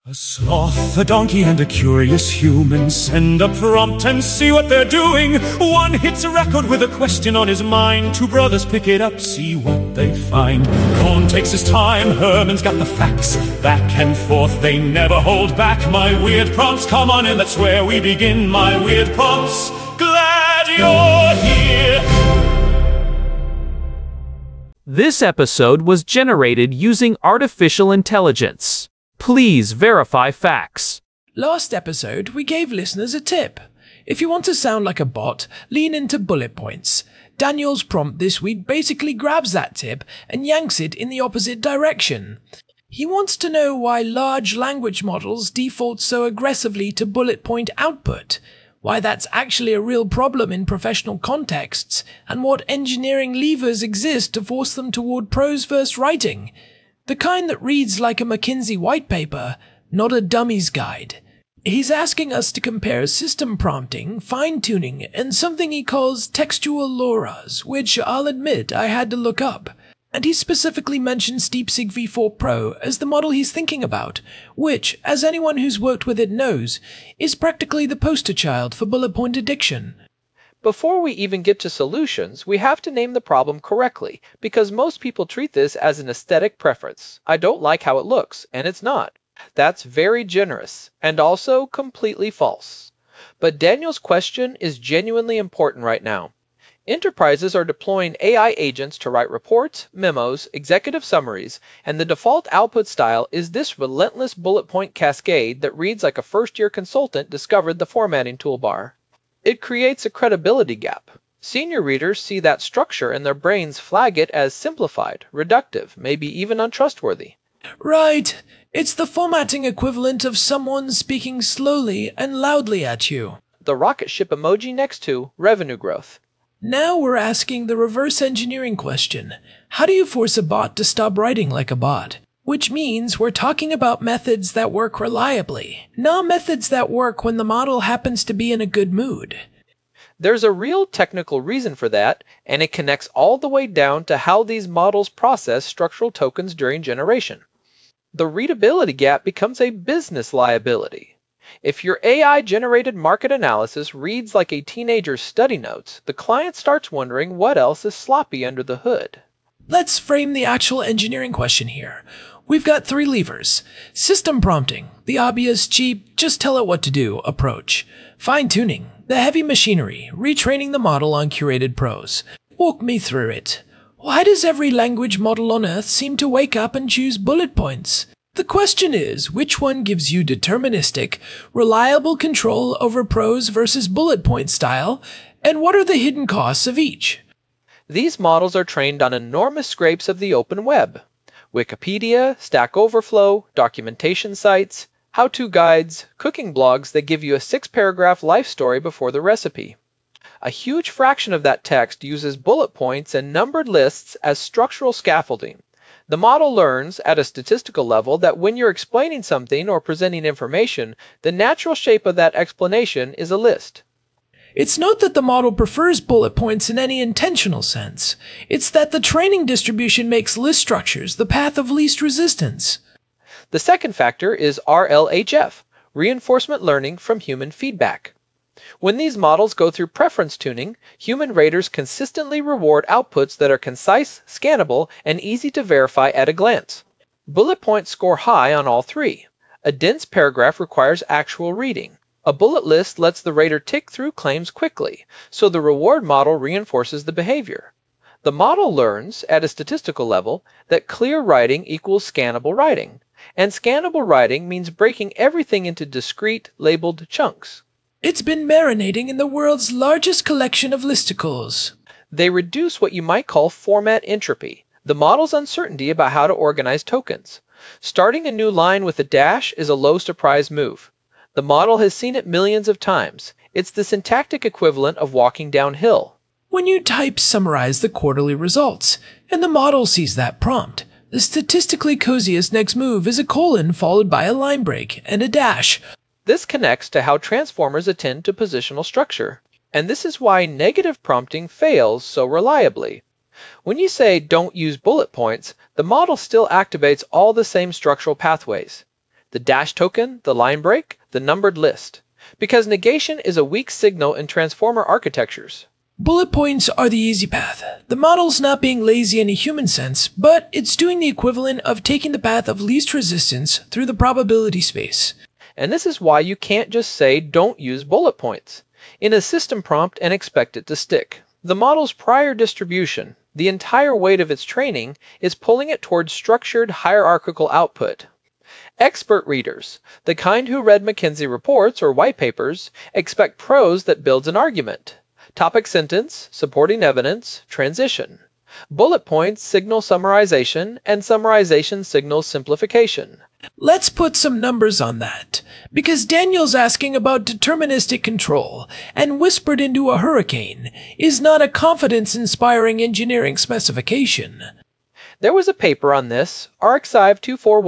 A sloth, a donkey, and a curious human send a prompt and see what they're doing. One hits a record with a question on his mind. Two brothers pick it up, see what they find. Cohn takes his time, Herman's got the facts. Back and forth, they never hold back. My weird prompts, come on in, that's where we begin. My weird prompts, glad you're here. This episode was generated using artificial intelligence. Please verify facts. Last episode, we gave listeners a tip. If you want to sound like a bot, lean into bullet points. Daniel's prompt this week basically grabs that tip and yanks it in the opposite direction. He wants to know why large language models default so aggressively to bullet point output, why that's actually a real problem in professional contexts, and what engineering levers exist to force them toward prose-first writing. The kind that reads like a McKinsey white paper, not a dummy's guide. He's asking us to compare system prompting, fine-tuning, and something he calls textual LoRa's, which I'll admit I had to look up. And he specifically mentioned DeepSeek V4 Pro as the model he's thinking about, which, as anyone who's worked with it knows, is practically the poster child for bullet point addiction. Before we even get to solutions, we have to name the problem correctly, because most people treat this as an aesthetic preference. I don't like how it looks, and it's not. That's very generous, and also completely false. But Daniel's question is genuinely important right now. Enterprises are deploying AI agents to write reports, memos, executive summaries, and the default output style is this relentless bullet point cascade that reads like a first-year consultant discovered the formatting toolbar. It creates a credibility gap. Senior readers see that structure and their brains flag it as simplified, reductive, maybe even untrustworthy. Right. It's the formatting equivalent of someone speaking slowly and loudly at you. The rocket ship emoji next to revenue growth. Now we're asking the reverse engineering question. How do you force a bot to stop writing like a bot? Which means we're talking about methods that work reliably, not methods that work when the model happens to be in a good mood. There's a real technical reason for that, and it connects all the way down to how these models process structural tokens during generation. The readability gap becomes a business liability. If your AI-generated market analysis reads like a teenager's study notes, the client starts wondering what else is sloppy under the hood. Let's frame the actual engineering question here. We've got three levers. System prompting, the obvious, cheap, just tell it what to do approach. Fine-tuning, the heavy machinery, retraining the model on curated prose. Walk me through it. Why does every language model on Earth seem to wake up and choose bullet points? The question is, which one gives you deterministic, reliable control over prose versus bullet point style, and what are the hidden costs of each? These models are trained on enormous scrapes of the open web. Wikipedia, Stack Overflow, documentation sites, how-to guides, cooking blogs that give you a 6-paragraph life story before the recipe. A huge fraction of that text uses bullet points and numbered lists as structural scaffolding. The model learns, at a statistical level, that when you're explaining something or presenting information, the natural shape of that explanation is a list. It's not that the model prefers bullet points in any intentional sense. It's that the training distribution makes list structures the path of least resistance. The second factor is RLHF, reinforcement learning from human feedback. When these models go through preference tuning, human raters consistently reward outputs that are concise, scannable, and easy to verify at a glance. Bullet points score high on all three. A dense paragraph requires actual reading. A bullet list lets the rater tick through claims quickly, so the reward model reinforces the behavior. The model learns, at a statistical level, that clear writing equals scannable writing, and scannable writing means breaking everything into discrete, labeled chunks. It's been marinating in the world's largest collection of listicles. They reduce what you might call format entropy, the model's uncertainty about how to organize tokens. Starting a new line with a dash is a low surprise move. The model has seen it millions of times. It's the syntactic equivalent of walking downhill. When you type summarize the quarterly results, and the model sees that prompt, the statistically coziest next move is a colon followed by a line break and a dash. This connects to how transformers attend to positional structure, and this is why negative prompting fails so reliably. When you say don't use bullet points, the model still activates all the same structural pathways. the dash token, the line break, the numbered list. Because negation is a weak signal in transformer architectures. Bullet points are the easy path. The model's not being lazy in a human sense, but it's doing the equivalent of taking the path of least resistance through the probability space. And this is why you can't just say don't use bullet points in a system prompt and expect it to stick. The model's prior distribution, the entire weight of its training, is pulling it towards structured hierarchical output. Expert readers, the kind who read McKinsey reports or white papers, expect prose that builds an argument. Topic sentence, supporting evidence, transition. Bullet points signal summarization, and summarization signals simplification. Let's put some numbers on that, because Daniel's asking about deterministic control, and whispered into a hurricane is not a confidence-inspiring engineering specification. There was a paper on this, arXiv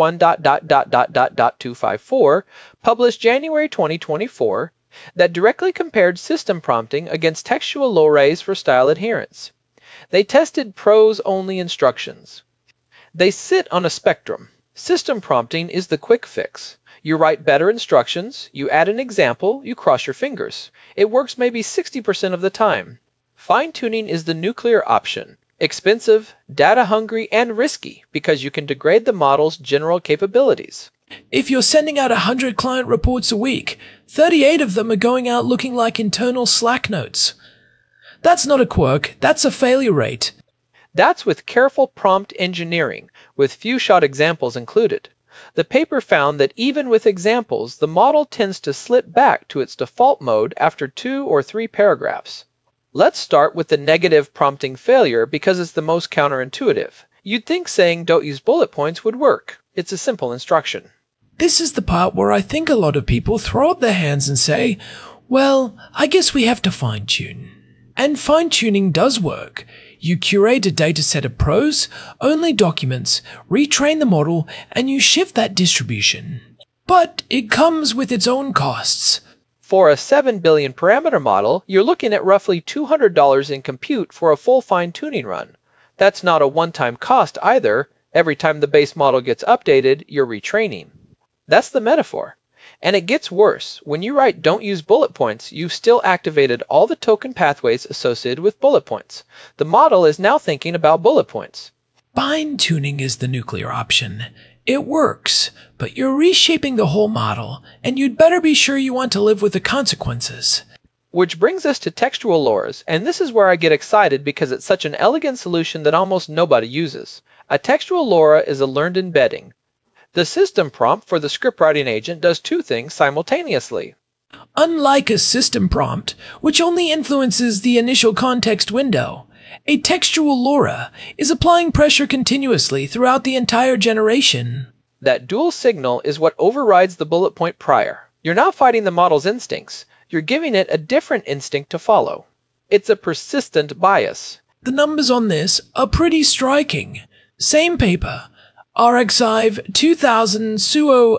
241.254, published January 2024, that directly compared system prompting against textual low arrays for style adherence. They tested prose-only instructions. They sit on a spectrum. System prompting is the quick fix. You write better instructions, you add an example, you cross your fingers. It works maybe 60% of the time. Fine-tuning is the nuclear option. Expensive, data-hungry, and risky because you can degrade the model's general capabilities. If you're sending out 100 client reports a week, 38 of them are going out looking like internal Slack notes. That's not a quirk, that's a failure rate. That's with careful prompt engineering, with few-shot examples included. The paper found that even with examples, the model tends to slip back to its default mode after 2 or 3 paragraphs. Let's start with the negative prompting failure because it's the most counterintuitive. You'd think saying don't use bullet points would work. It's a simple instruction. This is the part where I think a lot of people throw up their hands and say, well, I guess we have to fine-tune. And fine-tuning does work. You curate a dataset of prose, only documents, retrain the model, and you shift that distribution. But it comes with its own costs. For a 7 billion parameter model, you're looking at roughly $200 in compute for a full fine-tuning run. That's not a one-time cost either. Every time the base model gets updated, you're retraining. That's the metaphor. And it gets worse. When you write don't use bullet points, you've still activated all the token pathways associated with bullet points. The model is now thinking about bullet points. Fine-tuning is the nuclear option. It works, but you're reshaping the whole model, and you'd better be sure you want to live with the consequences. Which brings us to textual LoRa's, and this is where I get excited because it's such an elegant solution that almost nobody uses. A textual LoRa is a learned embedding. The system prompt for the script writing agent does 2 things simultaneously. Unlike a system prompt, which only influences the initial context window, a textual LoRa is applying pressure continuously throughout the entire generation. That dual signal is what overrides the bullet point prior. You're not fighting the model's instincts. You're giving it a different instinct to follow. It's a persistent bias. The numbers on this are pretty striking. Same paper. RxIve 2000 SUO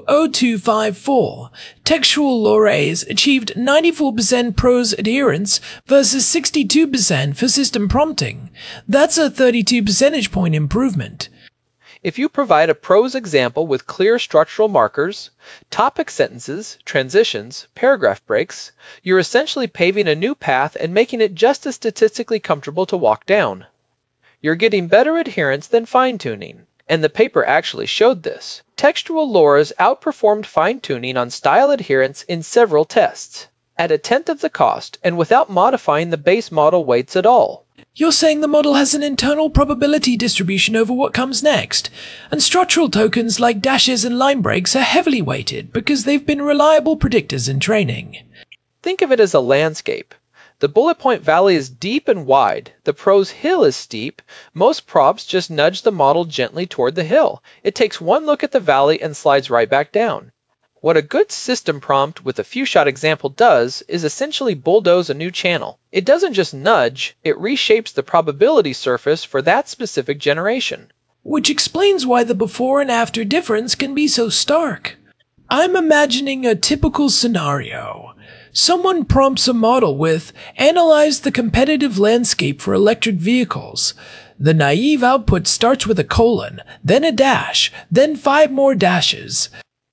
0254. Textual LoRa's achieved 94% prose adherence versus 62% for system prompting. That's a 32 percentage point improvement. If you provide a prose example with clear structural markers, topic sentences, transitions, paragraph breaks, you're essentially paving a new path and making it just as statistically comfortable to walk down. You're getting better adherence than fine-tuning. And the paper actually showed this. Textual LoRa's outperformed fine-tuning on style adherence in several tests, at 1/10 of the cost and without modifying the base model weights at all. You're saying the model has an internal probability distribution over what comes next, and structural tokens like dashes and line breaks are heavily weighted because they've been reliable predictors in training. Think of it as a landscape. The bullet point valley is deep and wide. The prose hill is steep. Most prompts just nudge the model gently toward the hill. It takes one look at the valley and slides right back down. What a good system prompt with a few-shot example does is essentially bulldoze a new channel. It doesn't just nudge, it reshapes the probability surface for that specific generation. Which explains why the before and after difference can be so stark. I'm imagining a typical scenario. Someone prompts a model with, analyze the competitive landscape for electric vehicles. The naive output starts with a colon, then a dash, then 5 more dashes.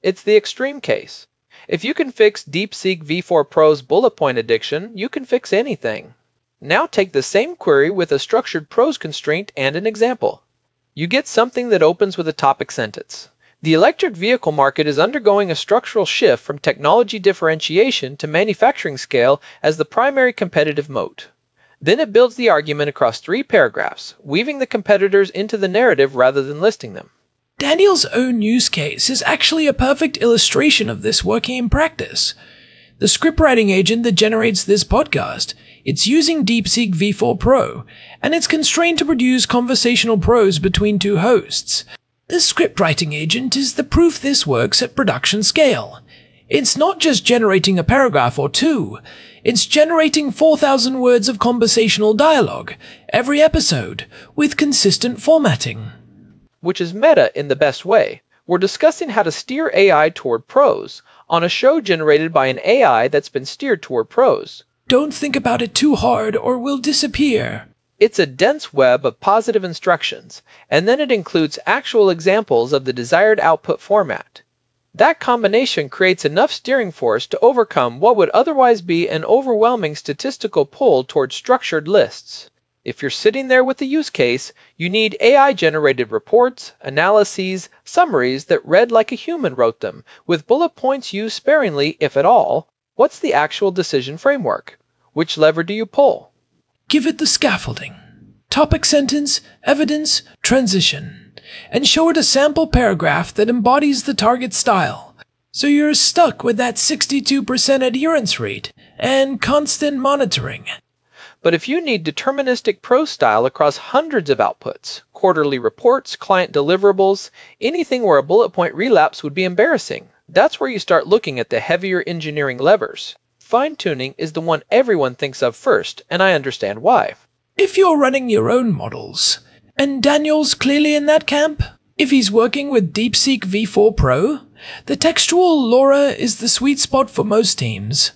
It's the extreme case. If you can fix DeepSeek V4 Pro's bullet point addiction, you can fix anything. Now take the same query with a structured prose constraint and an example. You get something that opens with a topic sentence. The electric vehicle market is undergoing a structural shift from technology differentiation to manufacturing scale as the primary competitive moat. Then it builds the argument across 3 paragraphs, weaving the competitors into the narrative rather than listing them. Daniel's own use case is actually a perfect illustration of this working in practice. The scriptwriting agent that generates this podcast, it's using DeepSeek V4 Pro, and it's constrained to produce conversational prose between 2 hosts. The scriptwriting agent is the proof this works at production scale. It's not just generating a paragraph or 2, it's generating 4,000 words of conversational dialogue every episode with consistent formatting. Which is meta in the best way. We're discussing how to steer AI toward prose on a show generated by an AI that's been steered toward prose. Don't think about it too hard or we'll disappear. It's a dense web of positive instructions, and then it includes actual examples of the desired output format. That combination creates enough steering force to overcome what would otherwise be an overwhelming statistical pull toward structured lists. If you're sitting there with the use case, you need AI-generated reports, analyses, summaries that read like a human wrote them, with bullet points used sparingly, if at all. What's the actual decision framework? Which lever do you pull? Give it the scaffolding. Topic sentence, evidence, transition. And show it a sample paragraph that embodies the target style. So you're stuck with that 62% adherence rate and constant monitoring. But if you need deterministic prose style across hundreds of outputs, quarterly reports, client deliverables, anything where a bullet point relapse would be embarrassing, that's where you start looking at the heavier engineering levers. Fine-tuning is the one everyone thinks of first, and I understand why. If you're running your own models, and Daniel's clearly in that camp, if he's working with DeepSeek V4 Pro, the textual LoRa is the sweet spot for most teams.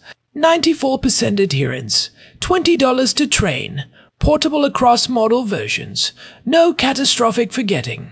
94% adherence, $20 to train, portable across model versions, no catastrophic forgetting.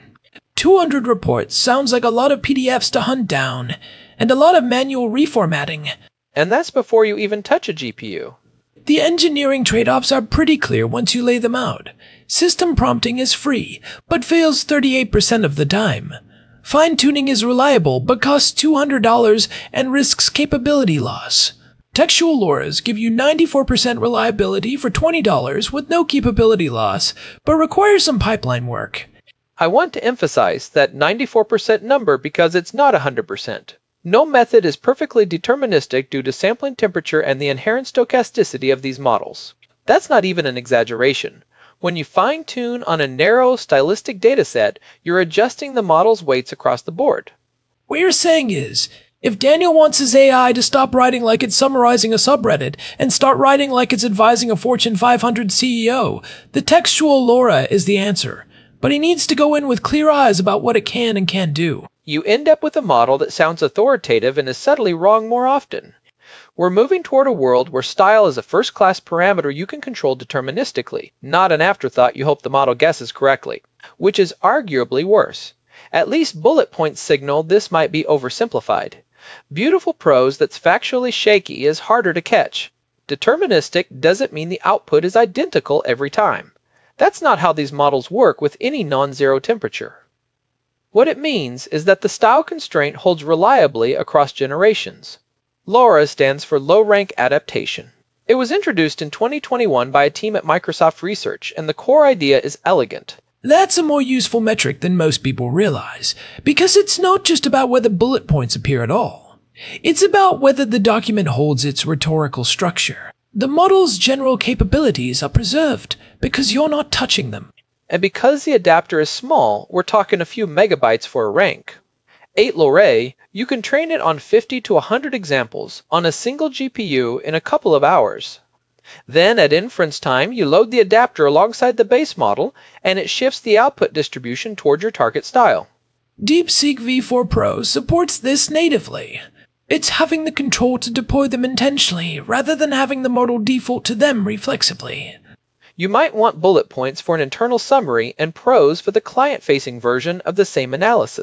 200 reports sounds like a lot of PDFs to hunt down, and a lot of manual reformatting. And that's before you even touch a GPU. The engineering trade-offs are pretty clear once you lay them out. System prompting is free, but fails 38% of the time. Fine-tuning is reliable, but costs $200 and risks capability loss. Textual LoRa's give you 94% reliability for $20 with no capability loss, but require some pipeline work. I want to emphasize that 94% number because it's not 100%. No method is perfectly deterministic due to sampling temperature and the inherent stochasticity of these models. That's not even an exaggeration. When you fine-tune on a narrow, stylistic dataset, you're adjusting the model's weights across the board. What you're saying is, if Daniel wants his AI to stop writing like it's summarizing a subreddit and start writing like it's advising a Fortune 500 CEO, the textual LoRa is the answer. But he needs to go in with clear eyes about what it can and can't do. You end up with a model that sounds authoritative and is subtly wrong more often. We're moving toward a world where style is a first-class parameter you can control deterministically, not an afterthought you hope the model guesses correctly, which is arguably worse. At least bullet points signal this might be oversimplified. Beautiful prose that's factually shaky is harder to catch. Deterministic doesn't mean the output is identical every time. That's not how these models work with any non-zero temperature. What it means is that the style constraint holds reliably across generations. LoRa stands for Low Rank Adaptation. It was introduced in 2021 by a team at Microsoft Research, and the core idea is elegant. That's a more useful metric than most people realize, because it's not just about whether bullet points appear at all. It's about whether the document holds its rhetorical structure. The model's general capabilities are preserved because you're not touching them. And because the adapter is small, we're talking a few megabytes for a rank. 8 LoRa, you can train it on 50 to 100 examples on a single GPU in a couple of hours. Then at inference time, you load the adapter alongside the base model, and it shifts the output distribution toward your target style. DeepSeek V4 Pro supports this natively. It's having the control to deploy them intentionally, rather than having the model default to them reflexively. You might want bullet points for an internal summary and prose for the client-facing version of the same analysis.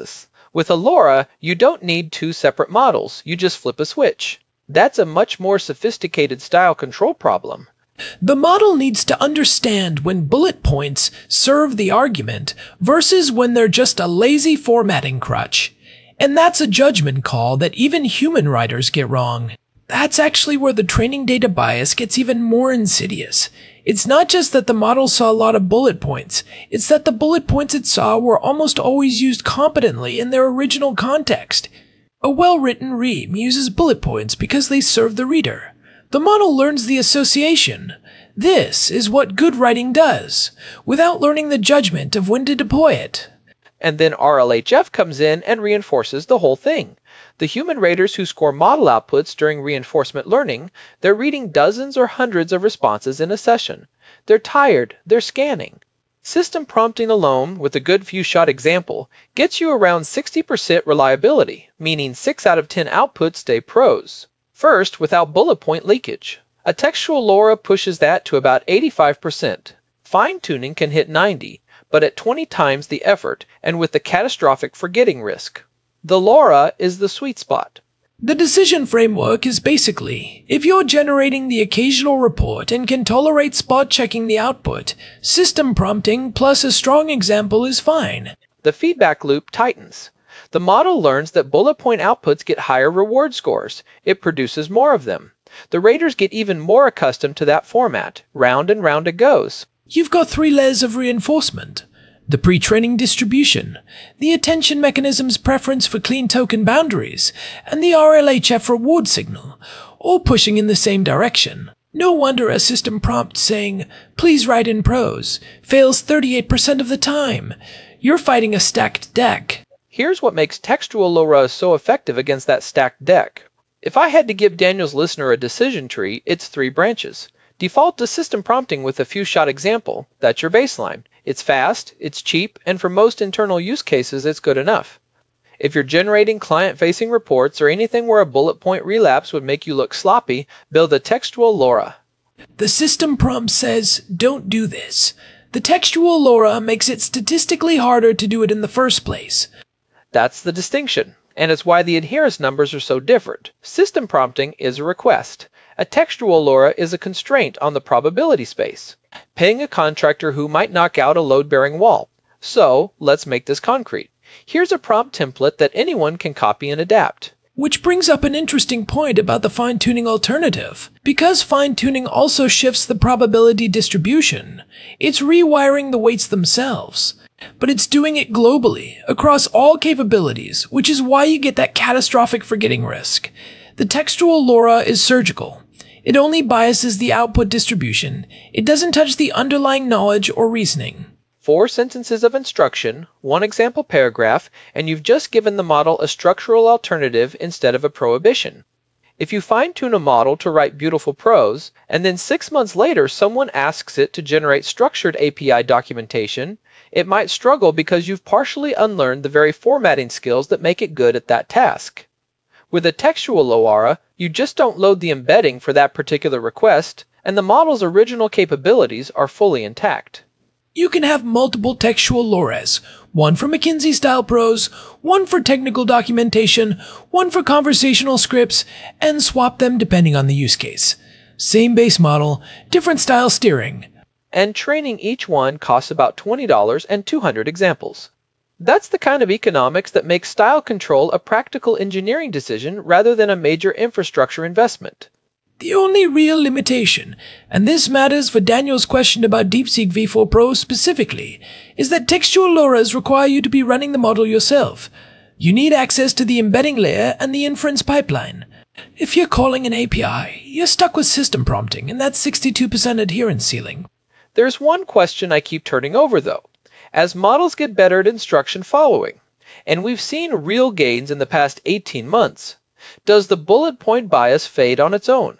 With a LoRa, you don't need two separate models, you just flip a switch. That's a much more sophisticated style control problem. The model needs to understand when bullet points serve the argument versus when they're just a lazy formatting crutch. And that's a judgment call that even human writers get wrong. That's actually where the training data bias gets even more insidious. It's not just that the model saw a lot of bullet points, it's that the bullet points it saw were almost always used competently in their original context. A well-written ream uses bullet points because they serve the reader. The model learns the association. This is what good writing does, without learning the judgment of when to deploy it. And then RLHF comes in and reinforces the whole thing. The human raters who score model outputs during reinforcement learning, they're reading dozens or hundreds of responses in a session. They're tired, they're scanning. System prompting alone, with a good few-shot example, gets you around 60% reliability, meaning 6 out of 10 outputs stay pros. First, without bullet point leakage. A textual LoRa pushes that to about 85%. Fine-tuning can hit 90, but at 20 times the effort and with the catastrophic forgetting risk. The LoRa is the sweet spot. The decision framework is basically, if you're generating the occasional report and can tolerate spot-checking the output, system prompting plus a strong example is fine. The feedback loop tightens. The model learns that bullet point outputs get higher reward scores. It produces more of them. The raters get even more accustomed to that format. Round and round it goes. You've got 3 layers of reinforcement. The pre-training distribution, the attention mechanism's preference for clean token boundaries, and the RLHF reward signal, all pushing in the same direction. No wonder a system prompt saying, "Please write in prose," fails 38% of the time. You're fighting a stacked deck. Here's what makes textual LoRa so effective against that stacked deck. If I had to give Daniel's listener a decision tree, it's 3 branches. Default to system prompting with a few-shot example. That's your baseline. It's fast, it's cheap, and for most internal use cases, it's good enough. If you're generating client-facing reports or anything where a bullet point relapse would make you look sloppy, build a textual LoRa. The system prompt says, "Don't do this." The textual LoRa makes it statistically harder to do it in the first place. That's the distinction, and it's why the adherence numbers are so different. System prompting is a request. A textual LoRa is a constraint on the probability space, paying a contractor who might knock out a load-bearing wall. So, let's make this concrete. Here's a prompt template that anyone can copy and adapt. Which brings up an interesting point about the fine-tuning alternative. Because fine-tuning also shifts the probability distribution, it's rewiring the weights themselves. But it's doing it globally, across all capabilities, which is why you get that catastrophic forgetting risk. The textual LoRa is surgical. It only biases the output distribution. It doesn't touch the underlying knowledge or reasoning. 4 sentences of instruction, 1 example paragraph, and you've just given the model a structural alternative instead of a prohibition. If you fine-tune a model to write beautiful prose, and then 6 months later someone asks it to generate structured API documentation, it might struggle because you've partially unlearned the very formatting skills that make it good at that task. With a textual LoRa, you just don't load the embedding for that particular request, and the model's original capabilities are fully intact. You can have multiple textual LoRas, one for McKinsey-style prose, one for technical documentation, one for conversational scripts, and swap them depending on the use case. Same base model, different style steering. And training each one costs about $20 and 200 examples. That's the kind of economics that makes style control a practical engineering decision rather than a major infrastructure investment. The only real limitation, and this matters for Daniel's question about DeepSeek V4 Pro specifically, is that textual LoRas require you to be running the model yourself. You need access to the embedding layer and the inference pipeline. If you're calling an API, you're stuck with system prompting, and that's 62% adherence ceiling. There's one question I keep turning over, though. As models get better at instruction following, and we've seen real gains in the past 18 months, does the bullet point bias fade on its own?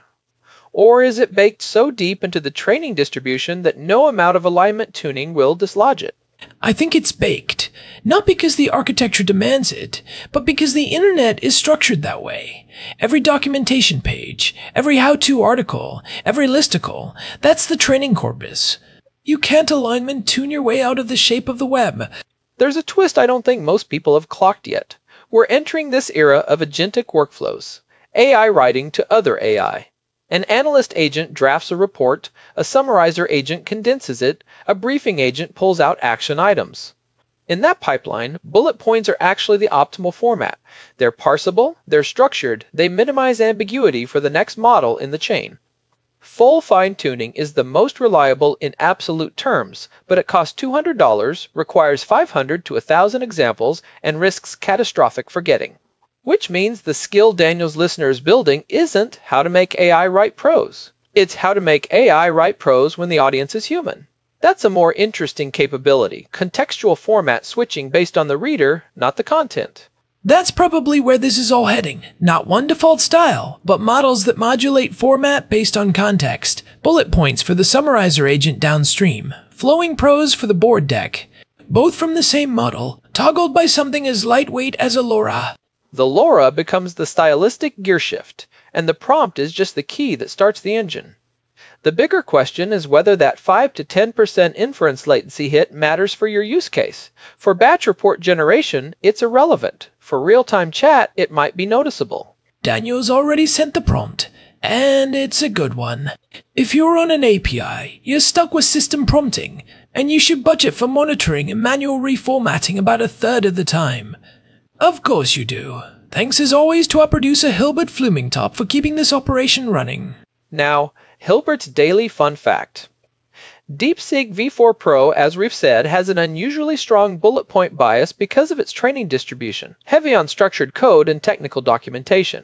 Or is it baked so deep into the training distribution that no amount of alignment tuning will dislodge it? I think it's baked, not because the architecture demands it, but because the internet is structured that way. Every documentation page, every how-to article, every listicle, that's the training corpus. You can't alignment tune your way out of the shape of the web. There's a twist I don't think most people have clocked yet. We're entering this era of agentic workflows, AI writing to other AI. An analyst agent drafts a report, a summarizer agent condenses it, a briefing agent pulls out action items. In that pipeline, bullet points are actually the optimal format. They're parsable, they're structured, they minimize ambiguity for the next model in the chain. Full fine-tuning is the most reliable in absolute terms, but it costs $200, requires 500 to 1,000 examples, and risks catastrophic forgetting. Which means the skill Daniel's listener is building isn't how to make AI write prose. It's how to make AI write prose when the audience is human. That's a more interesting capability, contextual format switching based on the reader, not the content. That's probably where this is all heading. Not one default style, but models that modulate format based on context. Bullet points for the summarizer agent downstream. Flowing prose for the board deck. Both from the same model, toggled by something as lightweight as a LoRa. The LoRa becomes the stylistic gearshift, and the prompt is just the key that starts the engine. The bigger question is whether that 5 to 10% inference latency hit matters for your use case. For batch report generation, it's irrelevant. For real-time chat, it might be noticeable. Daniel's already sent the prompt, and it's a good one. If you're on an API, you're stuck with system prompting, and you should budget for monitoring and manual reformatting about a third of the time. Of course you do. Thanks as always to our producer Hilbert Flumingtop for keeping this operation running. Now, Hilbert's daily fun fact. DeepSeek V4 Pro, as we've said, has an unusually strong bullet point bias because of its training distribution, heavy on structured code and technical documentation.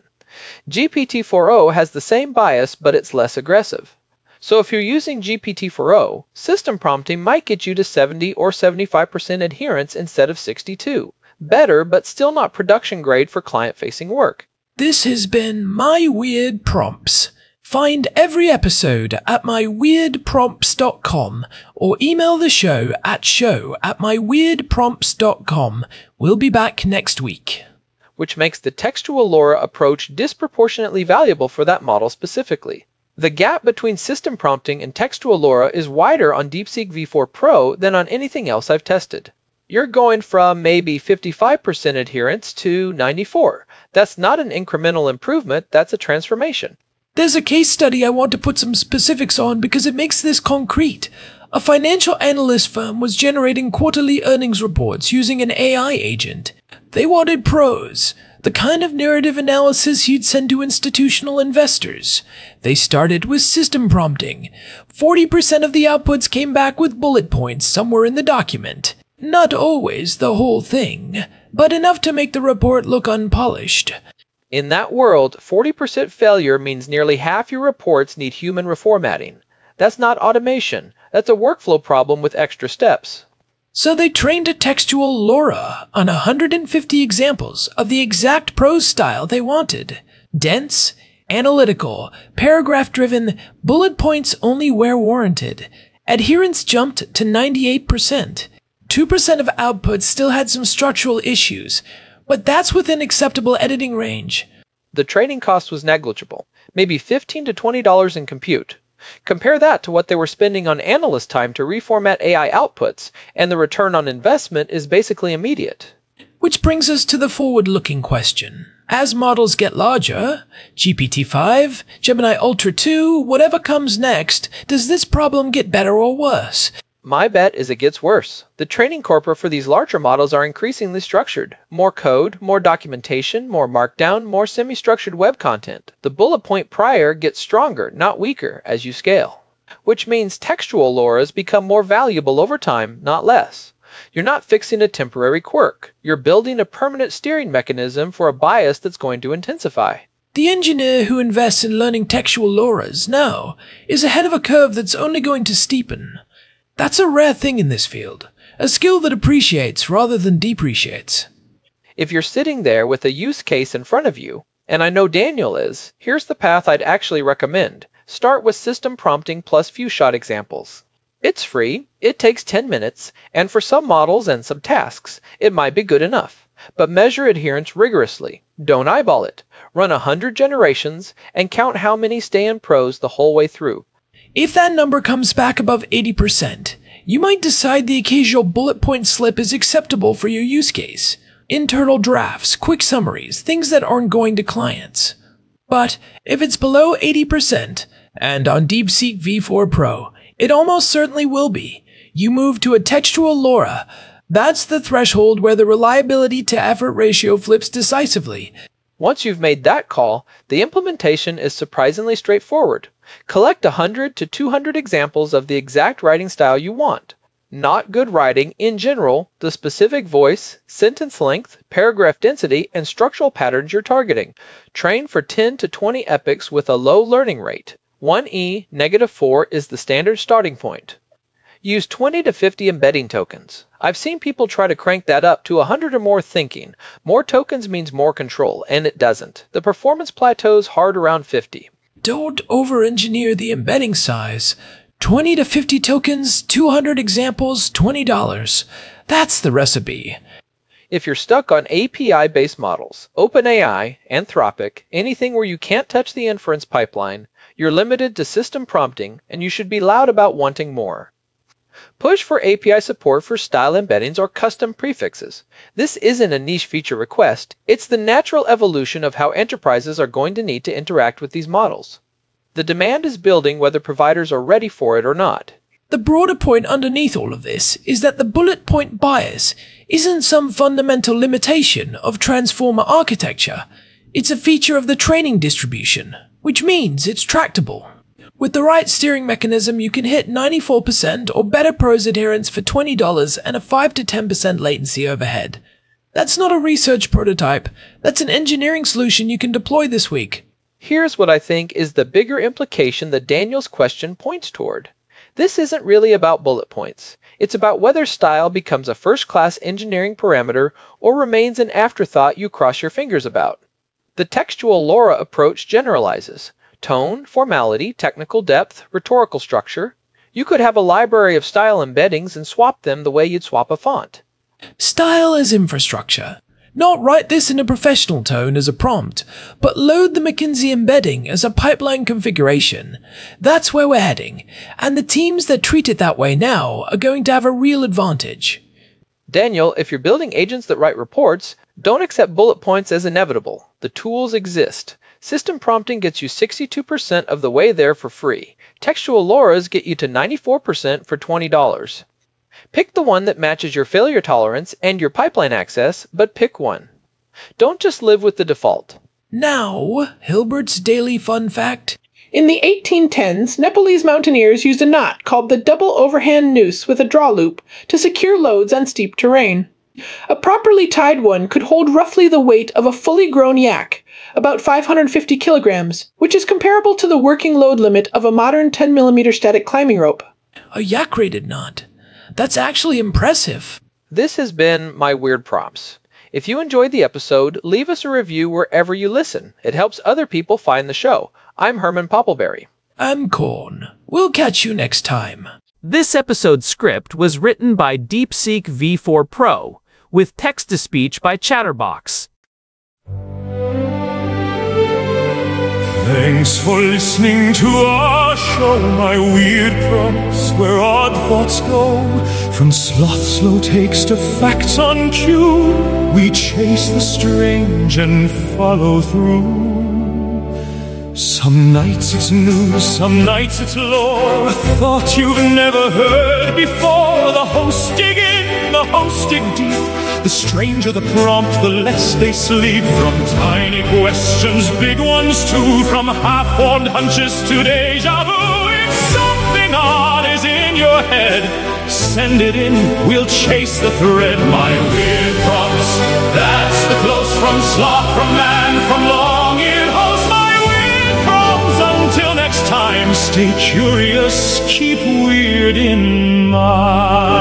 GPT-4o has the same bias, but it's less aggressive. So if you're using GPT-4o, system prompting might get you to 70 or 75% adherence instead of 62. Better, but still not production grade for client-facing work. This has been My Weird Prompts. Find every episode at myweirdprompts.com or email the show at show@myweirdprompts.com. We'll be back next week. Which makes the textual LoRa approach disproportionately valuable for that model specifically. The gap between system prompting and textual LoRa is wider on DeepSeek V4 Pro than on anything else I've tested. You're going from maybe 55% adherence to 94%. That's not an incremental improvement, that's a transformation. There's a case study I want to put some specifics on because it makes this concrete. A financial analyst firm was generating quarterly earnings reports using an AI agent. They wanted prose, the kind of narrative analysis you'd send to institutional investors. They started with system prompting. 40% of the outputs came back with bullet points somewhere in the document. Not always the whole thing, but enough to make the report look unpolished. In that world, 40% failure means nearly half your reports need human reformatting. That's not automation. That's a workflow problem with extra steps. So they trained a textual LoRa on 150 examples of the exact prose style they wanted. Dense, analytical, paragraph-driven, bullet points only where warranted. Adherence jumped to 98%. 2% of outputs still had some structural issues, but that's within acceptable editing range. The training cost was negligible, maybe $15 to $20 in compute. Compare that to what they were spending on analyst time to reformat AI outputs, and the return on investment is basically immediate. Which brings us to the forward-looking question. As models get larger, GPT-5, Gemini Ultra 2, whatever comes next, does this problem get better or worse? My bet is it gets worse. The training corpora for these larger models are increasingly structured. More code, more documentation, more markdown, more semi-structured web content. The bullet point prior gets stronger, not weaker, as you scale. Which means textual LoRa's become more valuable over time, not less. You're not fixing a temporary quirk. You're building a permanent steering mechanism for a bias that's going to intensify. The engineer who invests in learning textual LoRa's now is ahead of a curve that's only going to steepen. That's a rare thing in this field, a skill that appreciates rather than depreciates. If you're sitting there with a use case in front of you, and I know Daniel is, here's the path I'd actually recommend. Start with system prompting plus few shot examples. It's free, it takes 10 minutes, and for some models and some tasks, it might be good enough. But measure adherence rigorously. Don't eyeball it. Run 100 generations and count how many stay in prose the whole way through. If that number comes back above 80%, you might decide the occasional bullet point slip is acceptable for your use case. internal drafts, quick summaries, things that aren't going to clients. But if it's below 80%, and on DeepSeek V4 Pro, it almost certainly will be, you move to a textual LoRa. That's the threshold where the reliability to effort ratio flips decisively. Once you've made that call, the implementation is surprisingly straightforward. Collect 100 to 200 examples of the exact writing style you want. Not good writing in general, the specific voice, sentence length, paragraph density, and structural patterns you're targeting. Train for 10 to 20 epochs with a low learning rate. 1E -4 is the standard starting point. Use 20 to 50 embedding tokens. I've seen people try to crank that up to 100 or more thinking more tokens means more control, and it doesn't. The performance plateaus hard around 50. Don't over-engineer the embedding size. 20 to 50 tokens, 200 examples, $20. That's the recipe. If you're stuck on API-based models, OpenAI, Anthropic, anything where you can't touch the inference pipeline, you're limited to system prompting, and you should be loud about wanting more. Push for API support for style embeddings or custom prefixes. This isn't a niche feature request, it's the natural evolution of how enterprises are going to need to interact with these models. The demand is building whether providers are ready for it or not. The broader point underneath all of this is that the bullet point bias isn't some fundamental limitation of transformer architecture. It's a feature of the training distribution, which means it's tractable. With the right steering mechanism, you can hit 94% or better PROS adherence for $20 and a 5 to 10% latency overhead. That's not a research prototype, that's an engineering solution you can deploy this week. Here's what I think is the bigger implication that Daniel's question points toward. This isn't really about bullet points. It's about whether style becomes a first-class engineering parameter or remains an afterthought you cross your fingers about. The textual LoRa approach generalizes. Tone, formality, technical depth, rhetorical structure. You could have a library of style embeddings and swap them the way you'd swap a font. Style as infrastructure. Not write this in a professional tone as a prompt, but load the McKinsey embedding as a pipeline configuration. That's where we're heading, and the teams that treat it that way now are going to have a real advantage. Daniel, if you're building agents that write reports, don't accept bullet points as inevitable. The tools exist. System prompting gets you 62% of the way there for free. Textual LoRa's get you to 94% for $20. Pick the one that matches your failure tolerance and your pipeline access, but pick one. Don't just live with the default. Now, Hilbert's Daily Fun Fact. In the 1810s, Nepalese mountaineers used a knot called the double overhand noose with a draw loop to secure loads on steep terrain. A properly tied one could hold roughly the weight of a fully grown yak, about 550 kilograms, which is comparable to the working load limit of a modern 10mm static climbing rope. A yak-rated knot. That's actually impressive. This has been my Weird Prompts. If you enjoyed the episode, leave us a review wherever you listen. It helps other people find the show. I'm Herman Poppleberry. I'm Corn. We'll catch you next time. This episode's script was written by DeepSeek V4 Pro, with text-to-speech by Chatterbox. Thanks for listening to our show, my weird prompts, where odd thoughts go. From sloth slow takes to facts on cue, we chase the strange and follow through. Some nights it's news, some nights it's lore, a thought you've never heard before. The hosts dig in, the hosts dig deep. The stranger the prompt, the less they sleep. From tiny questions, big ones too. From half-formed hunches to deja vu. If something odd is in your head, send it in, we'll chase the thread. My weird prompts, that's the close from sloth, from man, from long-eared host. My weird prompts, until next time, stay curious, keep weird in mind.